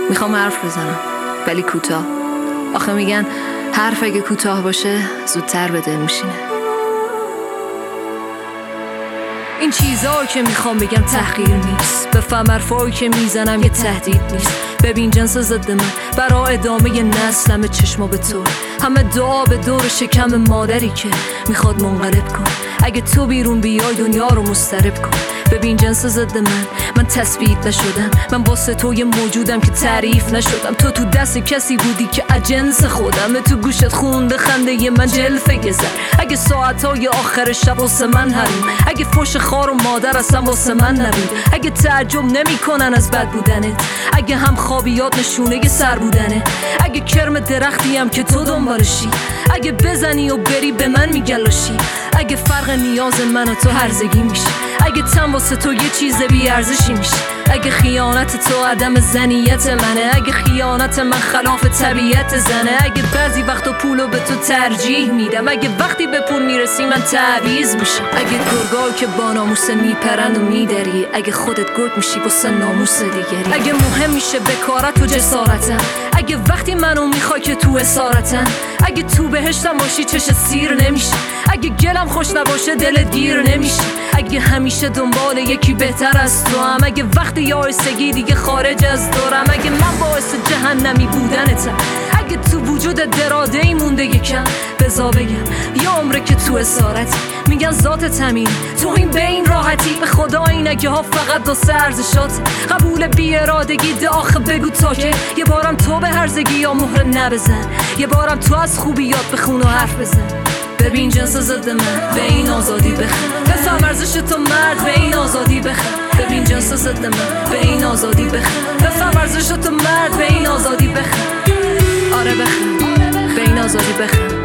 میخوام حرف بزنم ولی کوتاه. آخه میگن حرف اگه کوتاه باشه زودتر به دل میشینه. این چیزا که میخوام بگم تحقیر نیست، بفهم حرفایی که میزنم یه تهدید نیست. ببین جنس ضد من برا ادامه نسل همه چشما به تو، همه دعا به دور شکم مادری که میخواد منقلب کن. اگه تو بیرون بیای دنیا رو مضطرب کن. ببین جنس ضد من تثبیت نشدم، من واسه تو یه موجودم که تعریف نشدم. تو دست کسی بودی که اجنس خودم، تو گوشت خونده خنده ی من جلفه گذر. اگه ساعتهای آخر شب واسه من حریم، اگه فوش خار و مادر اصلا واسه من نبود، اگه تعجب نمی کنن از بد بودنت، اگه هم خوابیات نشونه ی سر بودنه، اگه کرم درختیم که تو دنبالشی، اگه بزنی و بری به من میگلاشی، اگه فرق نیاز من و تو هرزگی میشه، اگه تن واسه تو یه چیز بی ارزشی میشه، اگه خیانت تو عدم زنیت منه، اگه خیانت من خلاف طبیعت زنه، اگه بعضی وقتا پولو به تو ترجیح میدم، اگه وقتی به پول میرسی من تعویض میشم، اگه گرگا که با ناموس میپرند و میدری، اگه خودت گرگ میشی واسه ناموس دیگری، اگه مهم میشه بکارت و جسارتم، اگه وقتی منو میخوای که تو اسارتم، اگه تو بهشتم باشی چش سیر نمیشه، اگه گلم خوش نباشه دلت گیر نمیشه، اگه همیشه دنبال یکی بهتر از تو هم، اگه وقتی یائسگی دیگه خارج از دورم، اگه من باعث جهنمی بودنتم، اگه تو وجود دراده ای مونده یکم، بزا بگم یا عمره که تو اسارتی، میگن ذات همین تو این به این راحتی، به خدا این اگه ها فقط دو ارزشات، قبول بی ارادگی ده آخه بگو تا که یه بارم تو به هرزگی یا مهر نبزن، یه بارم تو از خوبیات بخون و حرف بزن. ببین جنس ضد من به این آزادی بخن، بفهم ارزش تو مرد به این آزادی بخن. ببین جنس ضد من به این آزادی بخن، بفهم ارزش تو مرد به این آزادی بخن. آره بخن به این آزادی بخن.